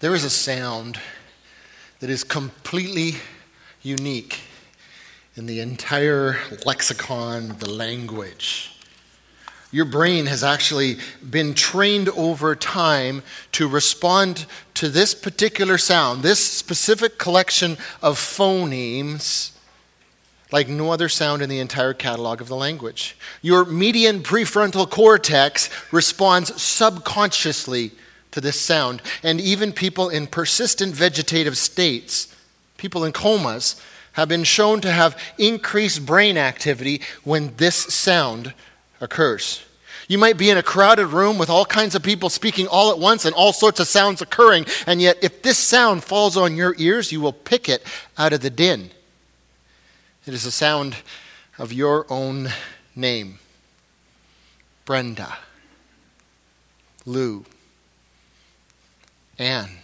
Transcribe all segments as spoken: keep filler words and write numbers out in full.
There is a sound that is completely unique in the entire lexicon of the language. Your brain has actually been trained over time to respond to this particular sound, this specific collection of phonemes, like no other sound in the entire catalog of the language. Your median prefrontal cortex responds subconsciously to this sound. And even people in persistent vegetative states, people in comas, have been shown to have increased brain activity when this sound occurs. You might be in a crowded room with all kinds of people speaking all at once and all sorts of sounds occurring, and yet if this sound falls on your ears, you will pick it out of the din. It is the sound of your own name. Brenda, Lou, Anne,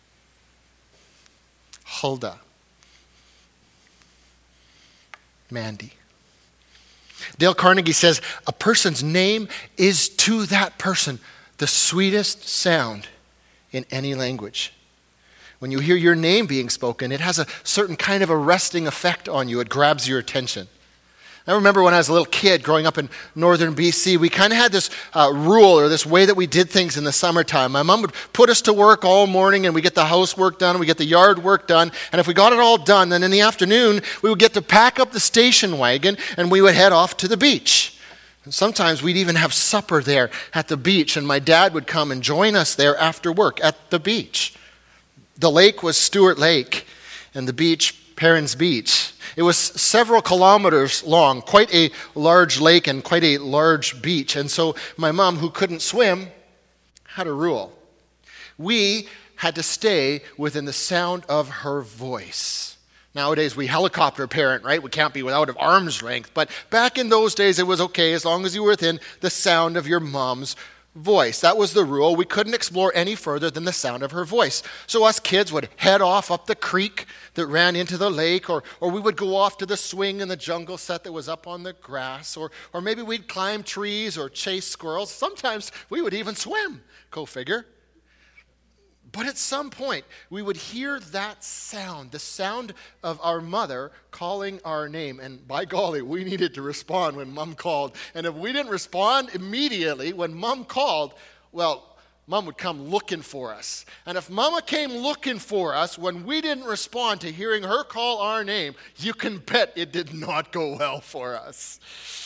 Hulda, Mandy. Dale Carnegie says, a person's name is to that person the sweetest sound in any language. When you hear your name being spoken, it has a certain kind of arresting effect on you. It grabs your attention. I remember when I was a little kid growing up in northern B C, we kind of had this uh, rule or this way that we did things in the summertime. My mom would put us to work all morning and we get the housework done, we get the yard work done, and if we got it all done, then in the afternoon we would get to pack up the station wagon and we would head off to the beach. And sometimes we'd even have supper there at the beach, and my dad would come and join us there after work at the beach. The lake was Stewart Lake and the beach Perrins Beach. It was several kilometers long, quite a large lake and quite a large beach. And so my mom, who couldn't swim, had a rule. We had to stay within the sound of her voice. Nowadays, we helicopter parent, right? We can't be without of arm's length. But back in those days, it was okay as long as you were within the sound of your mom's voice. That was the rule. We couldn't explore any further than the sound of her voice. So us kids would head off up the creek that ran into the lake, or or we would go off to the swing in the jungle set that was up on the grass, or or maybe we'd climb trees or chase squirrels. Sometimes we would even swim, go figure. But at some point, we would hear that sound, the sound of our mother calling our name. And by golly, we needed to respond when Mom called. And if we didn't respond immediately when Mom called, well, Mom would come looking for us. And if Mama came looking for us when we didn't respond to hearing her call our name, you can bet it did not go well for us.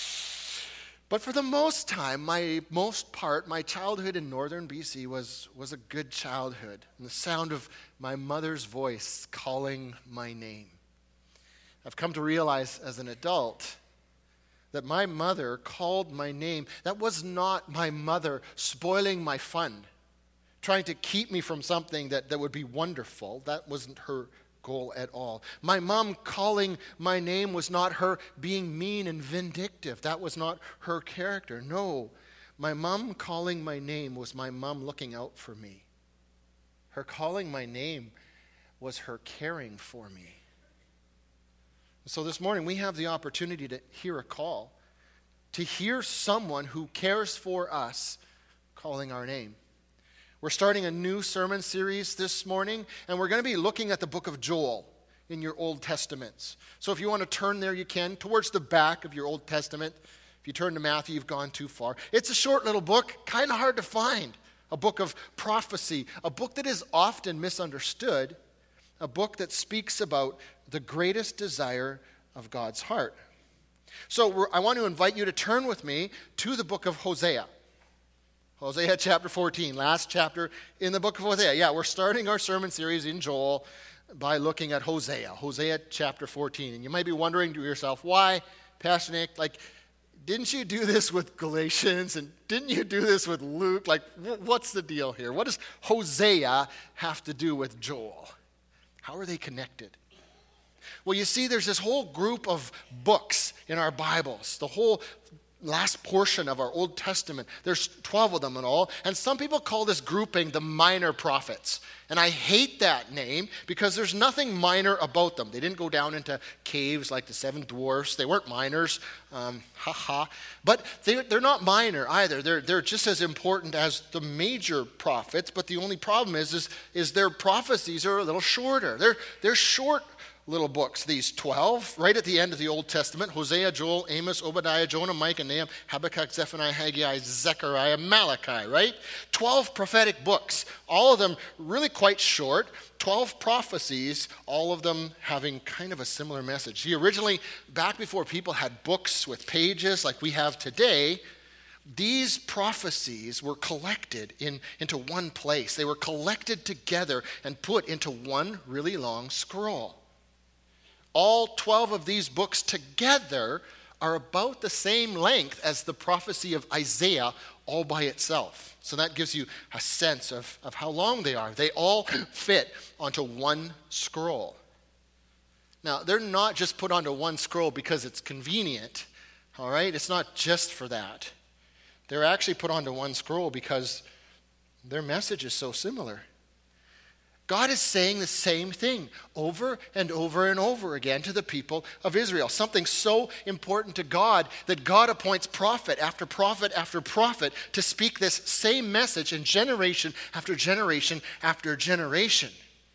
But for the most time, my most part, my childhood in northern B C was, was a good childhood. And the sound of my mother's voice calling my name. I've come to realize as an adult that my mother called my name. That was not my mother spoiling my fun, trying to keep me from something that, that would be wonderful. That wasn't her goal at all. My mom calling my name was not her being mean and vindictive. That was not her character. No, my mom calling my name was my mom looking out for me. Her calling my name was her caring for me. So this morning we have the opportunity to hear a call, to hear someone who cares for us calling our name. We're starting a new sermon series this morning, and we're going to be looking at the book of Joel in your Old Testaments. So if you want to turn there, you can, towards the back of your Old Testament. If you turn to Matthew, you've gone too far. It's a short little book, kind of hard to find. A book of prophecy, a book that is often misunderstood, a book that speaks about the greatest desire of God's heart. So we're, I want to invite you to turn with me to the book of Hosea. Hosea chapter fourteen, last chapter in the book of Hosea. Yeah, we're starting our sermon series in Joel by looking at Hosea. Hosea chapter fourteen. And you might be wondering to yourself, why, Pastor Nick, like, didn't you do this with Galatians? And didn't you do this with Luke? Like, what's the deal here? What does Hosea have to do with Joel? How are they connected? Well, you see, there's this whole group of books in our Bibles. The whole last portion of our Old Testament. There's twelve of them in all. And some people call this grouping the minor prophets. And I hate that name because there's nothing minor about them. They didn't go down into caves like the seven dwarfs. They weren't minors. Um, ha ha. But they, they're not minor either. They're, they're just as important as the major prophets. But the only problem is, is, is their prophecies are a little shorter. They're, they're short little books, these twelve, right at the end of the Old Testament: Hosea, Joel, Amos, Obadiah, Jonah, Micah, Nahum, Habakkuk, Zephaniah, Haggai, Zechariah, Malachi, right? twelve prophetic books, all of them really quite short, twelve prophecies, all of them having kind of a similar message. See, originally, back before people had books with pages like we have today, these prophecies were collected in, into one place. They were collected together and put into one really long scroll. All twelve of these books together are about the same length as the prophecy of Isaiah all by itself. So that gives you a sense of, of how long they are. They all fit onto one scroll. Now, they're not just put onto one scroll because it's convenient, all right? It's not just for that. They're actually put onto one scroll because their message is so similar. God is saying the same thing over and over and over again to the people of Israel. Something so important to God that God appoints prophet after prophet after prophet to speak this same message in generation after generation after generation.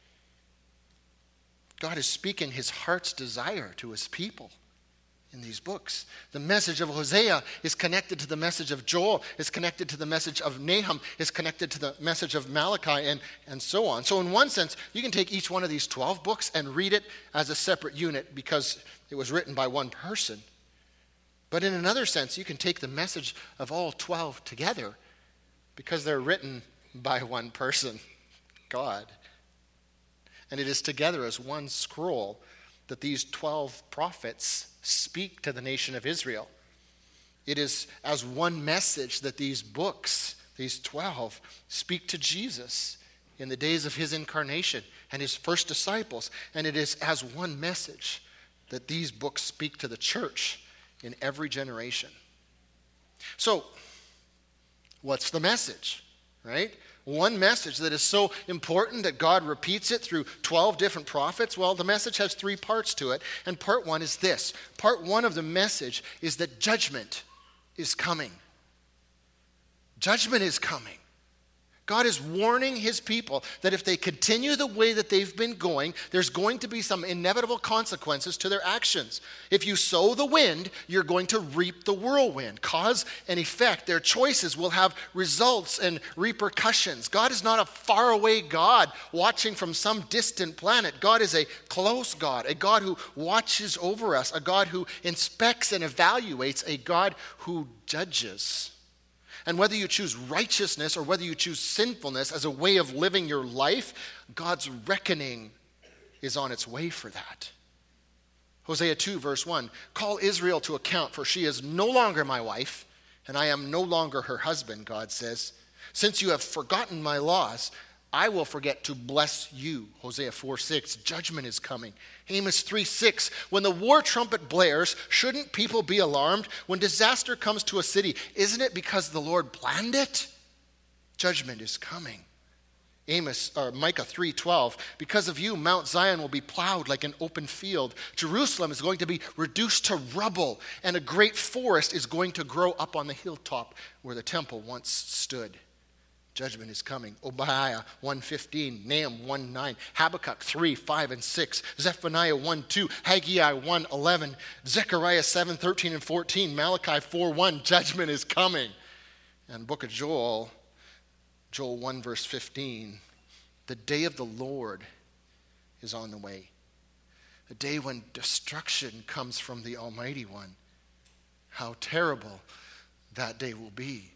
God is speaking his heart's desire to his people in these books. The message of Hosea is connected to the message of Joel, is connected to the message of Nahum, is connected to the message of Malachi, and, and so on. So in one sense, you can take each one of these twelve books and read it as a separate unit because it was written by one person. But in another sense, you can take the message of all twelve together because they're written by one person, God. And it is together as one scroll that these twelve prophets speak to the nation of Israel. It is as one message that these books, these twelve, speak to Jesus in the days of his incarnation and his first disciples. And it is as one message that these books speak to the church in every generation. So, what's the message, right? One message that is so important that God repeats it through twelve different prophets. Well, the message has three parts to it. And part one is this. Part one of the message is that judgment is coming. Judgment is coming. God is warning his people that if they continue the way that they've been going, there's going to be some inevitable consequences to their actions. If you sow the wind, you're going to reap the whirlwind. Cause and effect. Their choices will have results and repercussions. God is not a faraway God watching from some distant planet. God is a close God, a God who watches over us, a God who inspects and evaluates, a God who judges. And whether you choose righteousness or whether you choose sinfulness as a way of living your life, God's reckoning is on its way for that. Hosea two, verse one, call Israel to account, for she is no longer my wife, and I am no longer her husband, God says. Since you have forgotten my laws, I will forget to bless you. Hosea four six, judgment is coming. Amos three six, when the war trumpet blares, shouldn't people be alarmed? When disaster comes to a city, isn't it because the Lord planned it? Judgment is coming. Amos or Micah three twelve, because of you, Mount Zion will be plowed like an open field. Jerusalem is going to be reduced to rubble, and a great forest is going to grow up on the hilltop where the temple once stood. Judgment is coming. Obadiah one fifteen, Nahum one nine, Habakkuk three five and six, Zephaniah one two, Haggai one eleven, Zechariah seven thirteen and fourteen, Malachi four one, judgment is coming. And book of Joel, Joel one verse fifteen, the day of the Lord is on the way. The day when destruction comes from the Almighty One. How terrible that day will be.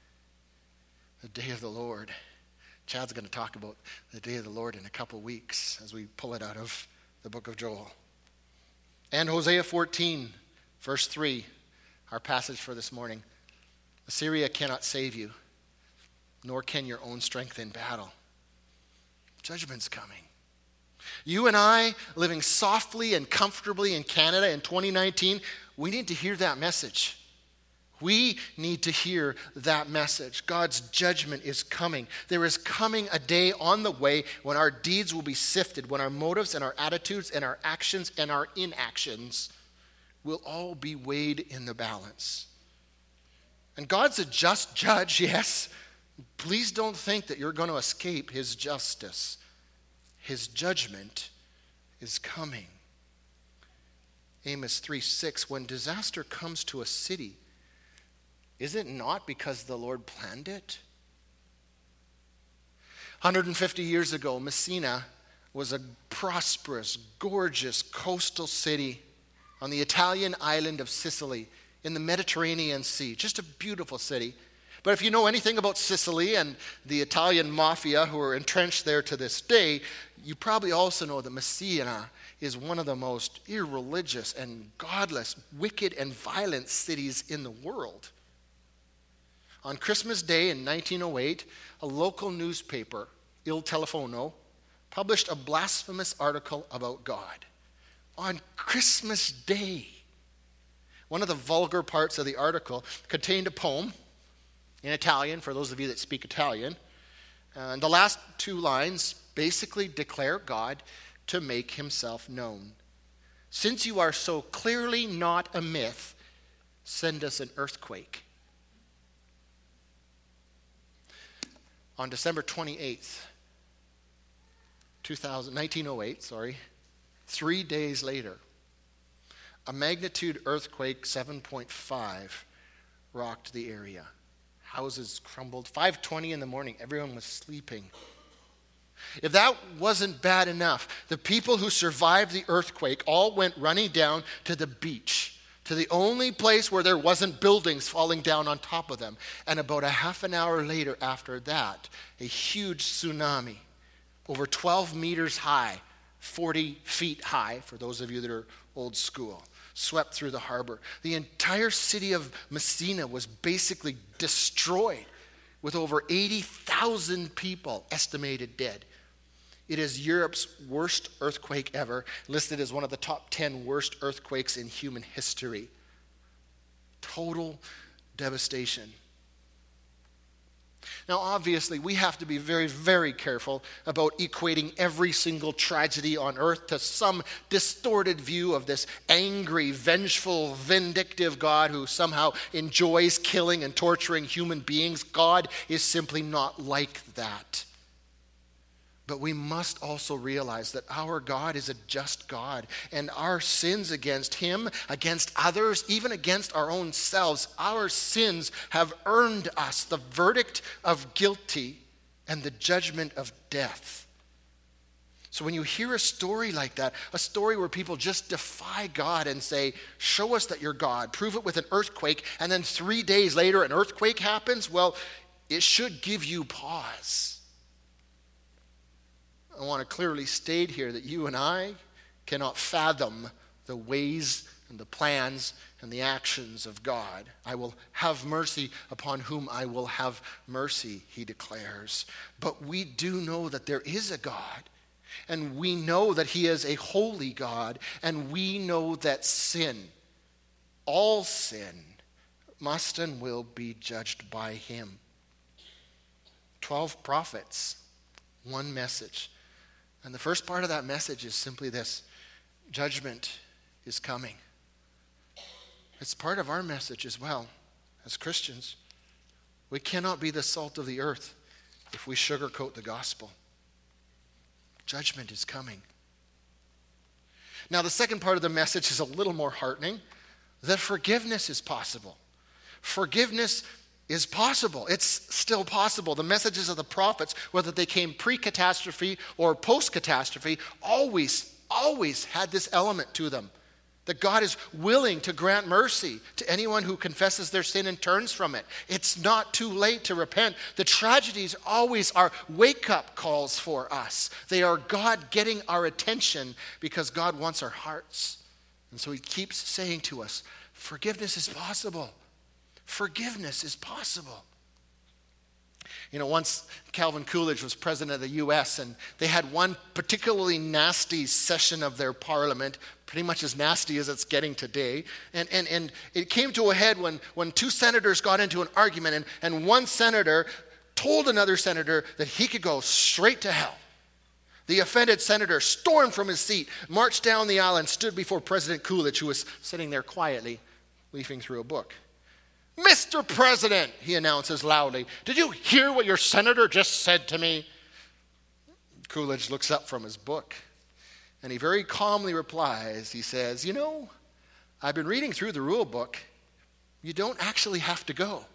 The day of the Lord. Chad's going to talk about the day of the Lord in a couple weeks as we pull it out of the book of Joel. And Hosea fourteen, verse three, our passage for this morning. Assyria cannot save you, nor can your own strength in battle. Judgment's coming. You and I, living softly and comfortably in Canada in twenty nineteen, we need to hear that message. We need to hear that message. God's judgment is coming. There is coming a day on the way when our deeds will be sifted, when our motives and our attitudes and our actions and our inactions will all be weighed in the balance. And God's a just judge, yes. Please don't think that you're going to escape his justice. His judgment is coming. Amos three six, when disaster comes to a city, is it not because the Lord planned it? one hundred fifty years ago, Messina was a prosperous, gorgeous coastal city on the Italian island of Sicily in the Mediterranean Sea. Just a beautiful city. But if you know anything about Sicily and the Italian mafia who are entrenched there to this day, you probably also know that Messina is one of the most irreligious and godless, wicked and violent cities in the world. On Christmas Day in nineteen oh eight, a local newspaper, Il Telefono, published a blasphemous article about God. On Christmas Day. One of the vulgar parts of the article contained a poem in Italian, for those of you that speak Italian. And the last two lines basically declare God to make himself known. Since you are so clearly not a myth, send us an earthquake. On December twenty-eighth, nineteen oh eight, sorry, three days later, a magnitude earthquake seven point five rocked the area. Houses crumbled. five twenty in the morning, everyone was sleeping. If that wasn't bad enough, the people who survived the earthquake all went running down to the beach, to the only place where there wasn't buildings falling down on top of them. And about a half an hour later after that, a huge tsunami, over twelve meters high, forty feet high, for those of you that are old school, swept through the harbor. The entire city of Messina was basically destroyed, with over eighty thousand people estimated dead. It is Europe's worst earthquake ever, listed as one of the top ten worst earthquakes in human history. Total devastation. Now, obviously, we have to be very, very careful about equating every single tragedy on earth to some distorted view of this angry, vengeful, vindictive God who somehow enjoys killing and torturing human beings. God is simply not like that. But we must also realize that our God is a just God, and our sins against him, against others, even against our own selves, our sins have earned us the verdict of guilty and the judgment of death. So when you hear a story like that, a story where people just defy God and say, show us that you're God, prove it with an earthquake, and then three days later an earthquake happens, well, it should give you pause. I want to clearly state here that you and I cannot fathom the ways and the plans and the actions of God. I will have mercy upon whom I will have mercy, he declares. But we do know that there is a God, and we know that he is a holy God, and we know that sin, all sin, must and will be judged by him. Twelve prophets, one message. And the first part of that message is simply this: judgment is coming. It's part of our message as well as Christians. We cannot be the salt of the earth if we sugarcoat the gospel. Judgment is coming. Now, the second part of the message is a little more heartening, that forgiveness is possible. Forgiveness is possible. It's still possible. The messages of the prophets, whether they came pre-catastrophe or post-catastrophe, always, always had this element to them. That God is willing to grant mercy to anyone who confesses their sin and turns from it. It's not too late to repent. The tragedies always are wake-up calls for us. They are God getting our attention because God wants our hearts. And so he keeps saying to us, forgiveness is possible. Forgiveness is possible. You know, once Calvin Coolidge was president of the U S, and they had one particularly nasty session of their parliament, pretty much as nasty as it's getting today. And, and, and it came to a head when, when two senators got into an argument, and, and one senator told another senator that he could go straight to hell. The offended senator stormed from his seat, marched down the aisle, and stood before President Coolidge, who was sitting there quietly, leafing through a book. "Mister President," he announces loudly, "did you hear what your senator just said to me?" Coolidge looks up from his book, and he very calmly replies. He says, "You know, I've been reading through the rule book. You don't actually have to go."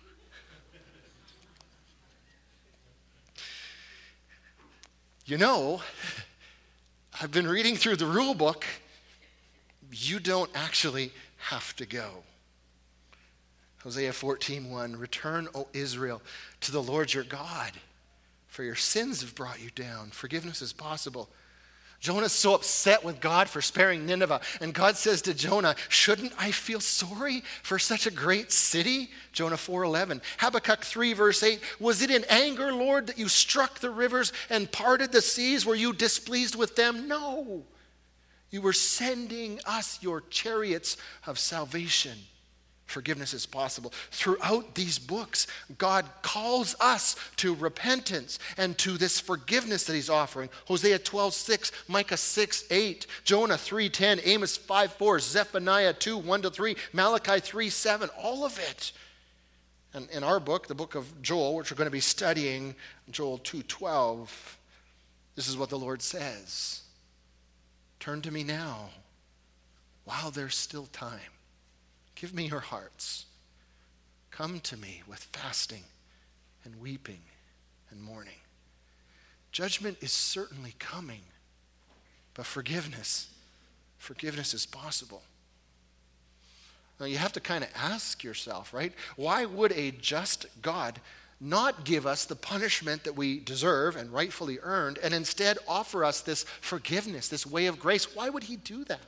You know, I've been reading through the rule book. You don't actually have to go. Hosea fourteen one, "Return, O Israel, to the Lord your God, for your sins have brought you down. Forgiveness is possible." Jonah's so upset with God for sparing Nineveh, and God says to Jonah, "Shouldn't I feel sorry for such a great city?" Jonah four eleven. Habakkuk three verse eight, "Was it in anger, Lord, that you struck the rivers and parted the seas? Were you displeased with them? No. You were sending us your chariots of salvation." Forgiveness is possible. Throughout these books, God calls us to repentance and to this forgiveness that he's offering. Hosea twelve six, Micah six eight, Jonah three ten, Amos five four, Zephaniah two one to three, Malachi three seven, all of it. And in our book, the book of Joel, which we're going to be studying, Joel two twelve, this is what the Lord says. "Turn to me now while there's still time. Give me your hearts. Come to me with fasting and weeping and mourning." Judgment is certainly coming, but forgiveness, forgiveness is possible. Now you have to kind of ask yourself, right? Why would a just God not give us the punishment that we deserve and rightfully earned, and instead offer us this forgiveness, this way of grace? Why would he do that?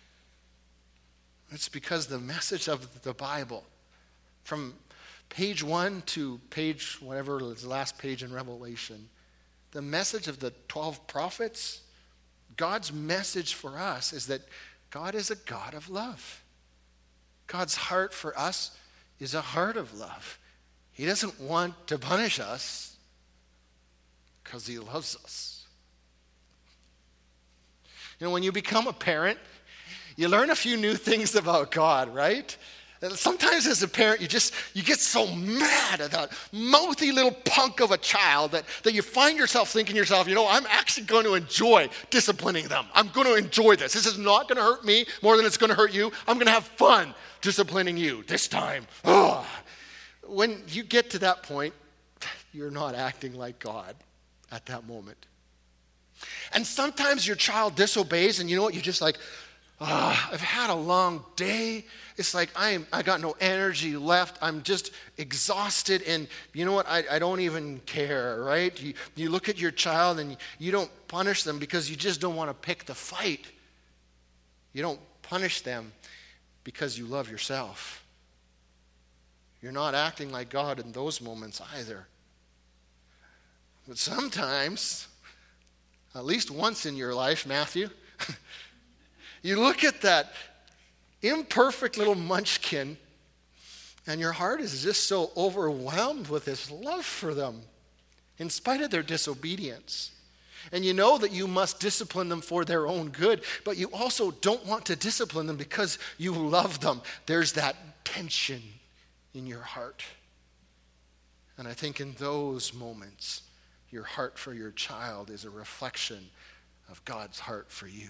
It's because the message of the Bible, from page one to page whatever is the last page in Revelation, the message of the twelve prophets, God's message for us is that God is a God of love. God's heart for us is a heart of love. He doesn't want to punish us because he loves us. You know, when you become a parent, you learn a few new things about God, right? And sometimes as a parent, you just, you get so mad at that mouthy little punk of a child that, that you find yourself thinking to yourself, you know, I'm actually going to enjoy disciplining them. I'm going to enjoy this. This is not going to hurt me more than it's going to hurt you. I'm going to have fun disciplining you this time. Ugh. When you get to that point, you're not acting like God at that moment. And sometimes your child disobeys, and you know what? You're just like, oh, I've had a long day. It's like I am, I got no energy left. I'm just exhausted. And you know what? I, I don't even care, right? You, you look at your child and you don't punish them because you just don't want to pick the fight. You don't punish them because you love yourself. You're not acting like God in those moments either. But sometimes, at least once in your life, Matthew, you look at that imperfect little munchkin, and your heart is just so overwhelmed with this love for them, in spite of their disobedience. And you know that you must discipline them for their own good, but you also don't want to discipline them because you love them. There's that tension in your heart. And I think in those moments, your heart for your child is a reflection of God's heart for you.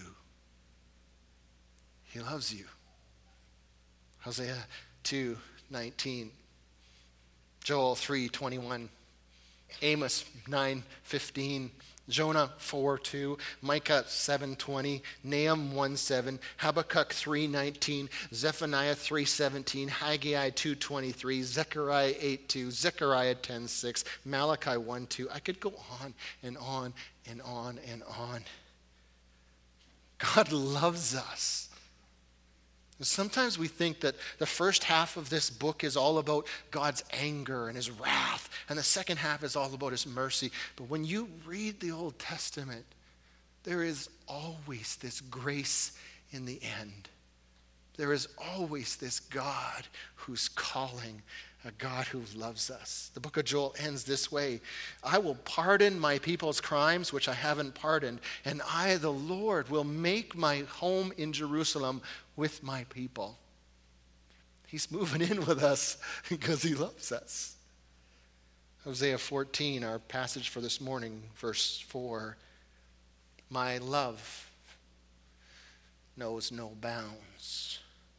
He loves you. Hosea two nineteen, Joel three twenty-one, Amos nine fifteen, Jonah four two, Micah seven twenty, Nahum one seven, Habakkuk three nineteen, Zephaniah three seventeen, Haggai two twenty-three, Zechariah eight two, Zechariah ten six, Malachi one two. I could go on and on and on and on. God loves us. Sometimes we think that the first half of this book is all about God's anger and his wrath, and the second half is all about his mercy. But when you read the Old Testament, there is always this grace in the end. There is always this God who's calling, a God who loves us. The book of Joel ends this way: I will pardon my people's crimes, which I haven't pardoned, and I, the Lord, will make my home in Jerusalem with my people. He's moving in with us because he loves us. Hosea fourteen, our passage for this morning, verse four. My love knows no bounds.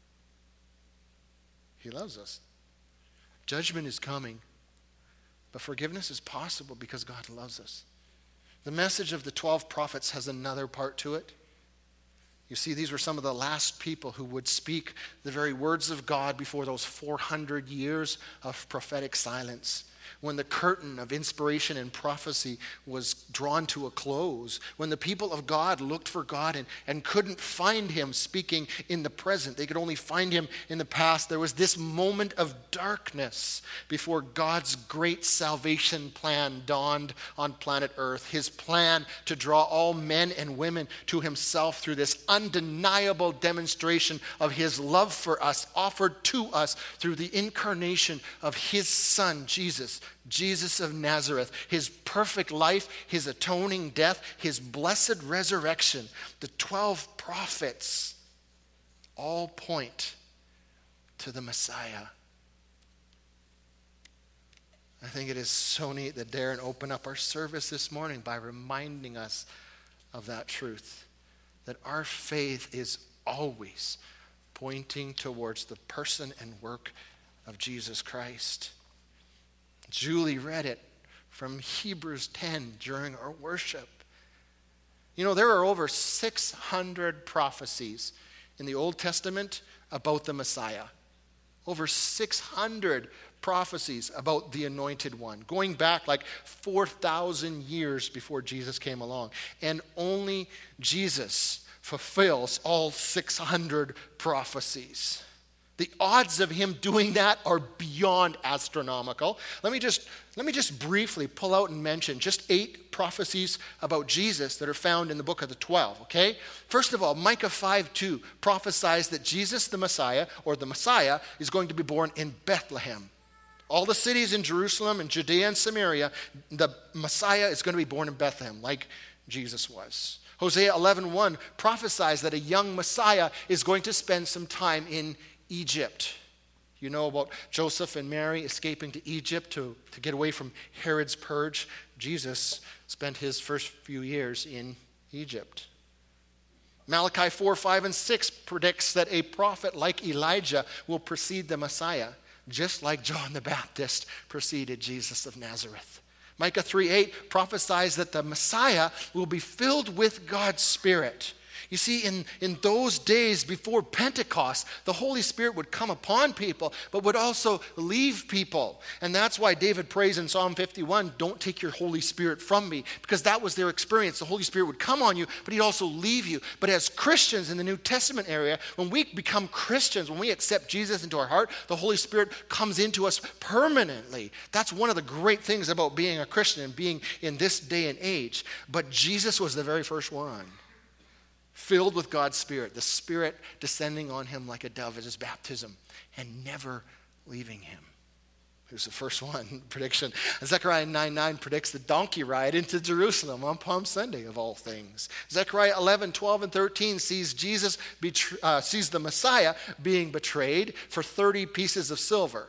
He loves us. Judgment is coming, but forgiveness is possible because God loves us. The message of the twelve prophets has another part to it. You see, these were some of the last people who would speak the very words of God before those four hundred years of prophetic silence. When the curtain of inspiration and prophecy was drawn to a close, when the people of God looked for God and, and couldn't find him speaking in the present, they could only find him in the past, there was this moment of darkness before God's great salvation plan dawned on planet Earth. His plan to draw all men and women to himself through this undeniable demonstration of his love for us, offered to us through the incarnation of his Son, Jesus. Jesus of Nazareth, his perfect life, his atoning death, his blessed resurrection. The twelve prophets all point to the Messiah. I think it is so neat that Darren opened up our service this morning by reminding us of that truth, that our faith is always pointing towards the person and work of Jesus Christ. Julie read it from Hebrews ten during our worship. You know, there are over six hundred prophecies in the Old Testament about the Messiah. Over six hundred prophecies about the Anointed One, going back like four thousand years before Jesus came along. And only Jesus fulfills all six hundred prophecies. The odds of him doing that are beyond astronomical. Let me just let me just briefly pull out and mention just eight prophecies about Jesus that are found in the book of the twelve, okay? First of all, Micah five two prophesies that Jesus the Messiah, or the Messiah, is going to be born in Bethlehem. All the cities in Jerusalem and Judea and Samaria, the Messiah is going to be born in Bethlehem, like Jesus was. Hosea eleven one prophesies that a young Messiah is going to spend some time in Egypt. You know about Joseph and Mary escaping to Egypt to, to get away from Herod's purge. Jesus spent his first few years in Egypt. Malachi four, five, and six predicts that a prophet like Elijah will precede the Messiah, just like John the Baptist preceded Jesus of Nazareth. Micah three eight prophesies that the Messiah will be filled with God's Spirit. You see, in, in those days before Pentecost, the Holy Spirit would come upon people, but would also leave people. And that's why David prays in Psalm fifty-one, don't take your Holy Spirit from me, because that was their experience. The Holy Spirit would come on you, but he'd also leave you. But as Christians in the New Testament area, when we become Christians, when we accept Jesus into our heart, the Holy Spirit comes into us permanently. That's one of the great things about being a Christian and being in this day and age. But Jesus was the very first one. Filled with God's Spirit, the Spirit descending on him like a dove at his baptism and never leaving him. Here's the first one, prediction. Zechariah nine nine predicts the donkey ride into Jerusalem on Palm Sunday, of all things. Zechariah eleven, twelve, and thirteen sees Jesus betray, uh, sees the Messiah being betrayed for thirty pieces of silver,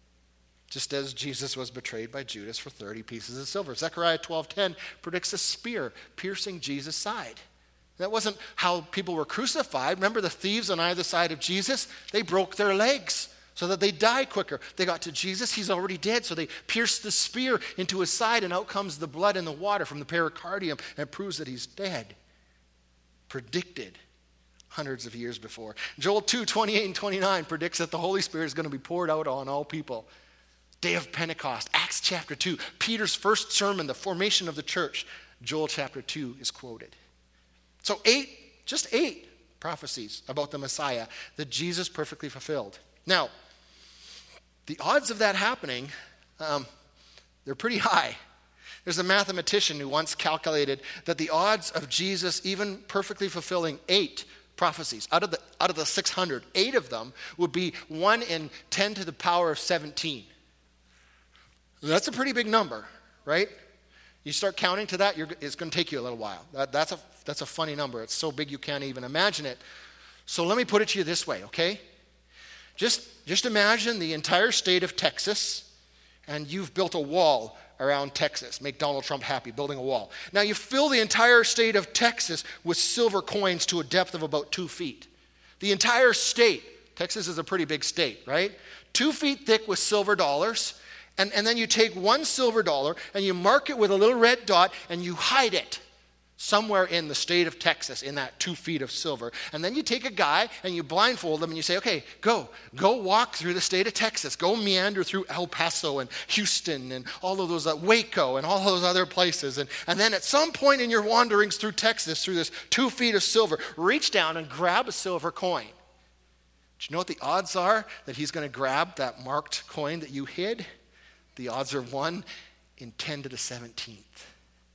just as Jesus was betrayed by Judas for thirty pieces of silver. Zechariah twelve ten predicts a spear piercing Jesus' side. That wasn't how people were crucified. Remember the thieves on either side of Jesus? They broke their legs so that they die quicker. They got to Jesus, he's already dead, so they pierced the spear into his side, and out comes the blood and the water from the pericardium, and it proves that he's dead. Predicted hundreds of years before. Joel two, twenty-eight and twenty-nine predicts that the Holy Spirit is going to be poured out on all people. Day of Pentecost, Acts chapter two, Peter's first sermon, the formation of the church, Joel chapter two is quoted. So eight, just eight prophecies about the Messiah that Jesus perfectly fulfilled. Now, the odds of that happening, um, they're pretty high. There's a mathematician who once calculated that the odds of Jesus even perfectly fulfilling eight prophecies, out of the out of the six hundred, eight of them would be one in ten to the power of seventeen. That's a pretty big number, right? You start counting to that, you're, it's going to take you a little while. That, that's a that's a funny number. It's so big you can't even imagine it. So let me put it to you this way, okay? Just, just imagine the entire state of Texas, and you've built a wall around Texas. Make Donald Trump happy, building a wall. Now you fill the entire state of Texas with silver coins to a depth of about two feet. The entire state. Texas is a pretty big state, right? Two feet thick with silver dollars. And, and then you take one silver dollar and you mark it with a little red dot and you hide it somewhere in the state of Texas in that two feet of silver. And then you take a guy and you blindfold him and you say, okay, go. Go walk through the state of Texas. Go meander through El Paso and Houston and all of those, uh, Waco and all those other places. And, and then at some point in your wanderings through Texas, through this two feet of silver, reach down and grab a silver coin. Do you know what the odds are that he's going to grab that marked coin that you hid? The odds are one in ten to the seventeenth.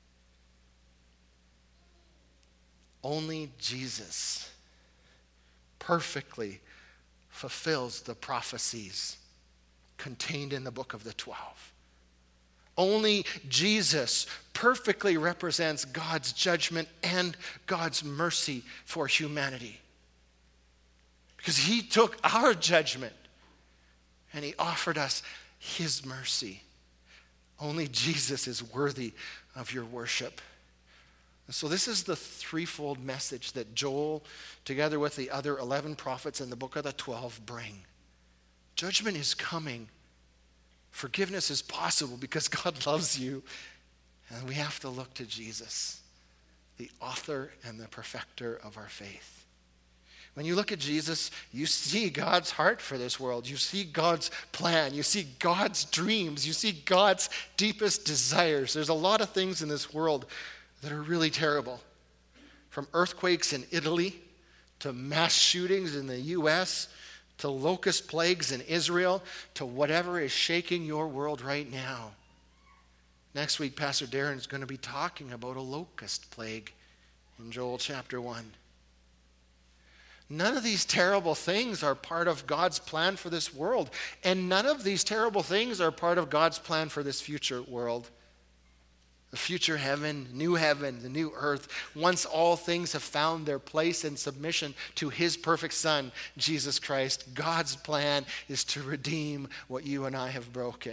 Only Jesus perfectly fulfills the prophecies contained in the book of the twelve. Only Jesus perfectly represents God's judgment and God's mercy for humanity. Because he took our judgment and he offered us his mercy. Only Jesus is worthy of your worship. And so this is the threefold message that Joel, together with the other eleven prophets in the book of the twelve, bring. Judgment is coming. Forgiveness is possible because God loves you. And we have to look to Jesus, the author and the perfecter of our faith. When you look at Jesus, you see God's heart for this world. You see God's plan. You see God's dreams. You see God's deepest desires. There's a lot of things in this world that are really terrible. From earthquakes in Italy, to mass shootings in the U S, to locust plagues in Israel, to whatever is shaking your world right now. Next week, Pastor Darren is going to be talking about a locust plague in Joel chapter one. None of these terrible things are part of God's plan for this world. And none of these terrible things are part of God's plan for this future world. The future heaven, new heaven, the new earth, once all things have found their place in submission to his perfect Son, Jesus Christ, God's plan is to redeem what you and I have broken.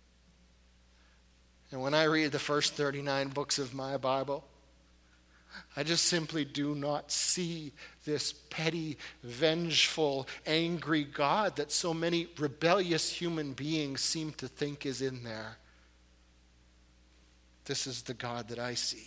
And when I read the first thirty-nine books of my Bible, I just simply do not see this petty, vengeful, angry God that so many rebellious human beings seem to think is in there. This is the God that I see.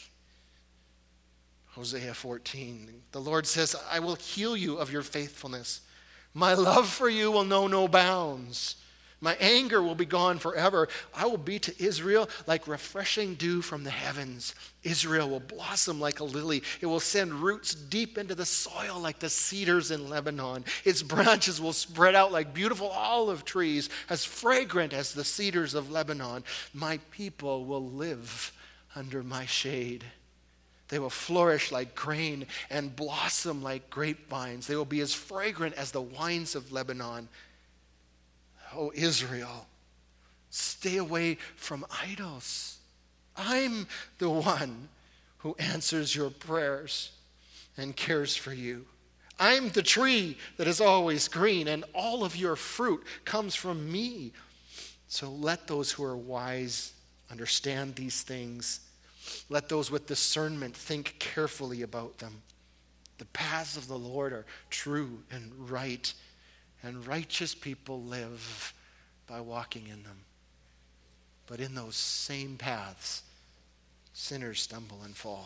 Hosea fourteen, the Lord says, I will heal you of your faithfulness. My love for you will know no bounds. My anger will be gone forever. I will be to Israel like refreshing dew from the heavens. Israel will blossom like a lily. It will send roots deep into the soil like the cedars in Lebanon. Its branches will spread out like beautiful olive trees, as fragrant as the cedars of Lebanon. My people will live under my shade. They will flourish like grain and blossom like grapevines. They will be as fragrant as the wines of Lebanon. Oh, Israel, stay away from idols. I'm the one who answers your prayers and cares for you. I'm the tree that is always green, and all of your fruit comes from me. So let those who are wise understand these things. Let those with discernment think carefully about them. The paths of the Lord are true and right, and righteous people live by walking in them. But in those same paths, sinners stumble and fall.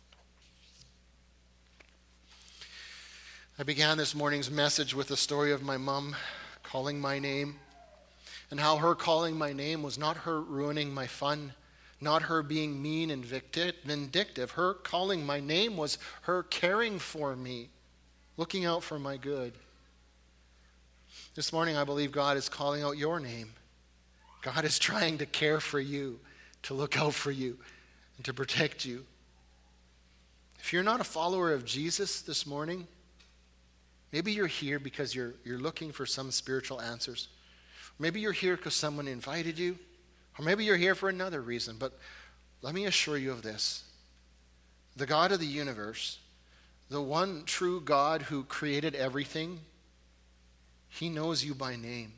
I began this morning's message with the story of my mom calling my name, and how her calling my name was not her ruining my fun, not her being mean and vindictive. Her calling my name was her caring for me. looking out for my good. This morning, I believe God is calling out your name. God is trying to care for you, to look out for you, and to protect you. If you're not a follower of Jesus this morning, maybe you're here because you're, you're looking for some spiritual answers. Maybe you're here because someone invited you, or maybe you're here for another reason. But let me assure you of this. The God of the universe, the one true God who created everything, he knows you by name.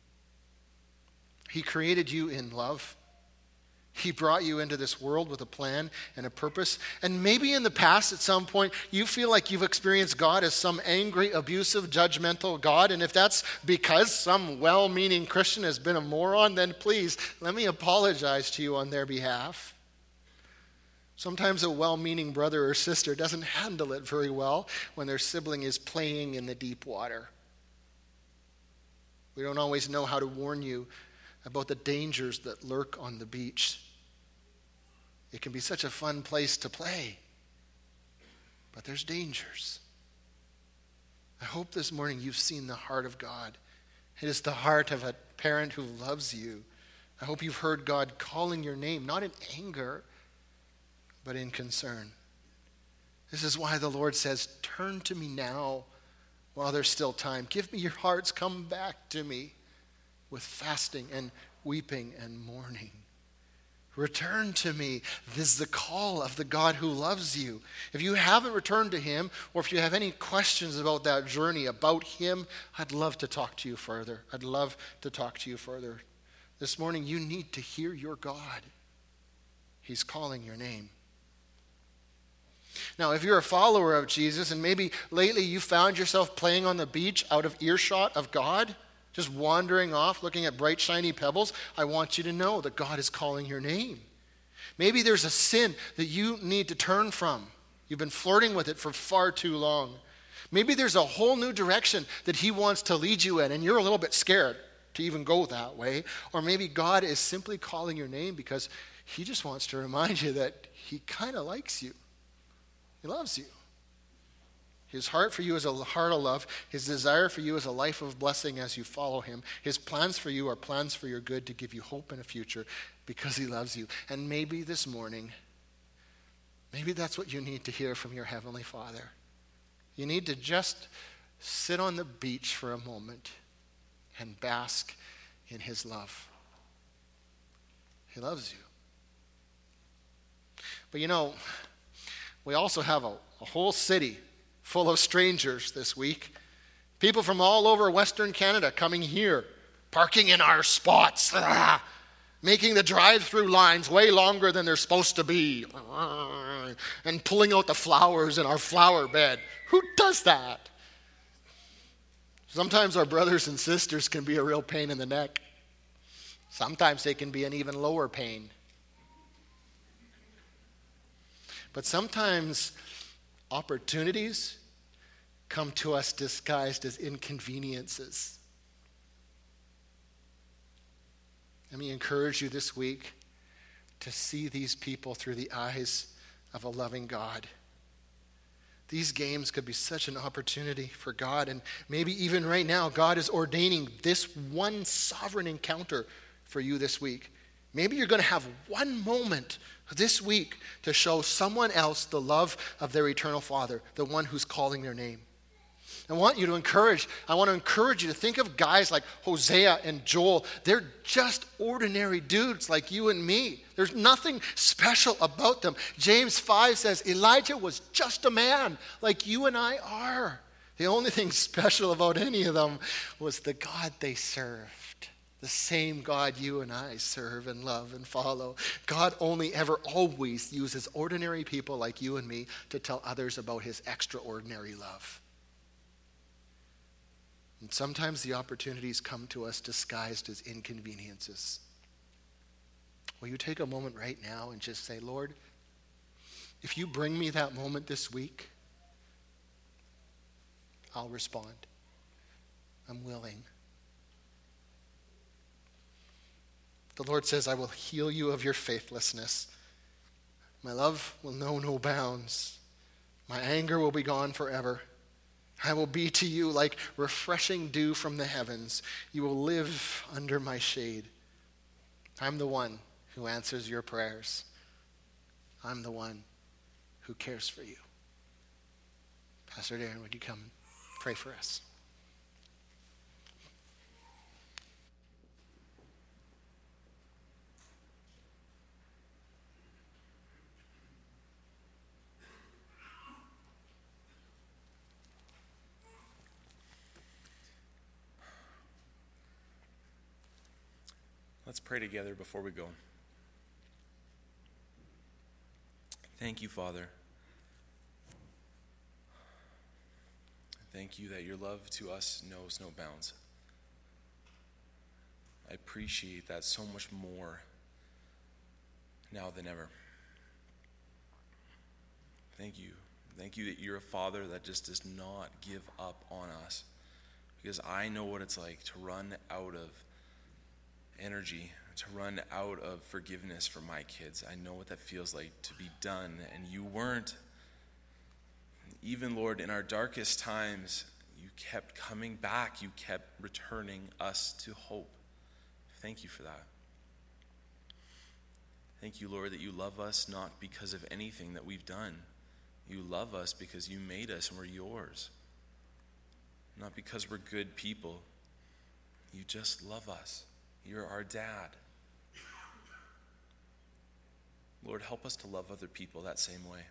He created you in love. He brought you into this world with a plan and a purpose. And maybe in the past, at some point, you feel like you've experienced God as some angry, abusive, judgmental God. And if that's because some well-meaning Christian has been a moron, then please, let me apologize to you on their behalf. Sometimes a well-meaning brother or sister doesn't handle it very well when their sibling is playing in the deep water. We don't always know how to warn you about the dangers that lurk on the beach. It can be such a fun place to play, but there's dangers. I hope this morning you've seen the heart of God. It is the heart of a parent who loves you. I hope you've heard God calling your name, not in anger, but in concern. This is why the Lord says, turn to me now while there's still time. Give me your hearts. Come back to me with fasting and weeping and mourning. Return to me. This is the call of the God who loves you. If you haven't returned to him, or if you have any questions about that journey, about him, I'd love to talk to you further. I'd love to talk to you further. This morning, you need to hear your God. He's calling your name. Now, if you're a follower of Jesus, and maybe lately you found yourself playing on the beach out of earshot of God, just wandering off, looking at bright, shiny pebbles, I want you to know that God is calling your name. Maybe there's a sin that you need to turn from. You've been flirting with it for far too long. Maybe there's a whole new direction that he wants to lead you in, and you're a little bit scared to even go that way. Or maybe God is simply calling your name because he just wants to remind you that he kind of likes you. He loves you. His heart for you is a heart of love. His desire for you is a life of blessing as you follow him. His plans for you are plans for your good, to give you hope and a future because he loves you. And maybe this morning, maybe that's what you need to hear from your Heavenly Father. You need to just sit on the beach for a moment and bask in his love. He loves you. But you know, we also have a, a whole city full of strangers this week. People from all over Western Canada coming here, parking in our spots, ah, making the drive-through lines way longer than they're supposed to be, ah, and pulling out the flowers in our flower bed. Who does that? Sometimes our brothers and sisters can be a real pain in the neck. Sometimes they can be an even lower pain. But sometimes opportunities come to us disguised as inconveniences. Let me encourage you this week to see these people through the eyes of a loving God. These games could be such an opportunity for God, and maybe even right now, God is ordaining this one sovereign encounter for you this week. Maybe you're going to have one moment this week to show someone else the love of their eternal Father, the one who's calling their name. I want you to encourage, I want to encourage you to think of guys like Hosea and Joel. They're just ordinary dudes like you and me. There's nothing special about them. James five says Elijah was just a man like you and I are. The only thing special about any of them was the God they served. The same God you and I serve and love and follow. God only ever always uses ordinary people like you and me to tell others about his extraordinary love. And sometimes the opportunities come to us disguised as inconveniences. Will you take a moment right now and just say, Lord, if you bring me that moment this week, I'll respond. I'm willing. The Lord says, I will heal you of your faithlessness. My love will know no bounds. My anger will be gone forever. I will be to you like refreshing dew from the heavens. You will live under my shade. I'm the one who answers your prayers. I'm the one who cares for you. Pastor Darren, would you come pray for us? Let's pray together before we go. Thank you, Father. Thank you that your love to us knows no bounds. I appreciate that so much more now than ever. Thank you. Thank you that you're a Father that just does not give up on us. Because I know what it's like to run out of energy, to run out of forgiveness for my kids. I know what that feels like to be done, and you weren't. Even, Lord, in our darkest times, you kept coming back. You kept returning us to hope. Thank you for that. Thank you, Lord, that you love us not because of anything that we've done. You love us because you made us and we're yours. Not because we're good people. You just love us. You're our dad. Lord, help us to love other people that same way.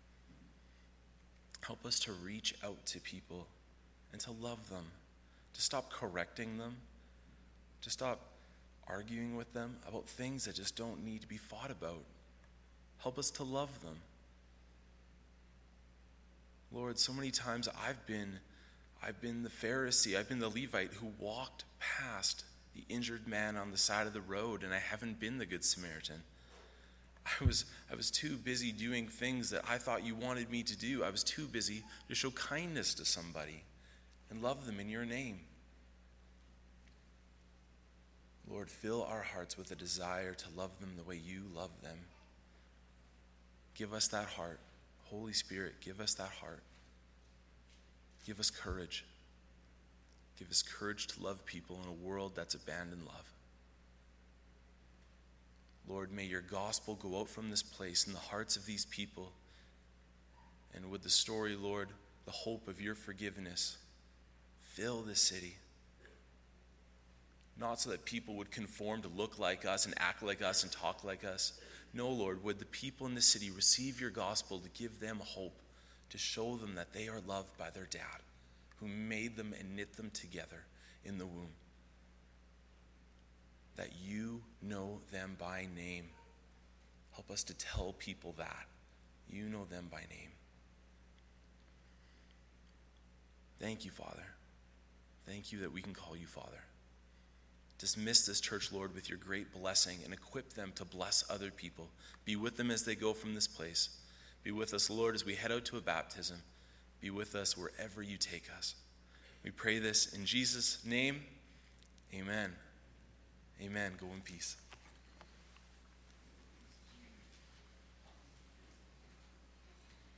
Help us to reach out to people and to love them, to stop correcting them, to stop arguing with them about things that just don't need to be fought about. Help us to love them. Lord, so many times I've been, I've been the Pharisee, I've been the Levite who walked past the injured man on the side of the road, and I haven't been the Good Samaritan. I was I was too busy doing things that I thought you wanted me to do. I was too busy to show kindness to somebody and love them in your name. Lord, fill our hearts with a desire to love them the way you love them. Give us that heart. Holy Spirit, give us that heart. Give us courage. Give us courage to love people in a world that's abandoned love. Lord, may your gospel go out from this place in the hearts of these people. And with the story, Lord, the hope of your forgiveness, fill this city. Not so that people would conform to look like us and act like us and talk like us. No, Lord, would the people in the city receive your gospel to give them hope, to show them that they are loved by their dad, who made them and knit them together in the womb. That you know them by name. Help us to tell people that. You know them by name. Thank you, Father. Thank you that we can call you Father. Dismiss this church, Lord, with your great blessing and equip them to bless other people. Be with them as they go from this place. Be with us, Lord, as we head out to a baptism. Be with us wherever you take us. We pray this in Jesus' name. Amen. Amen. Go in peace.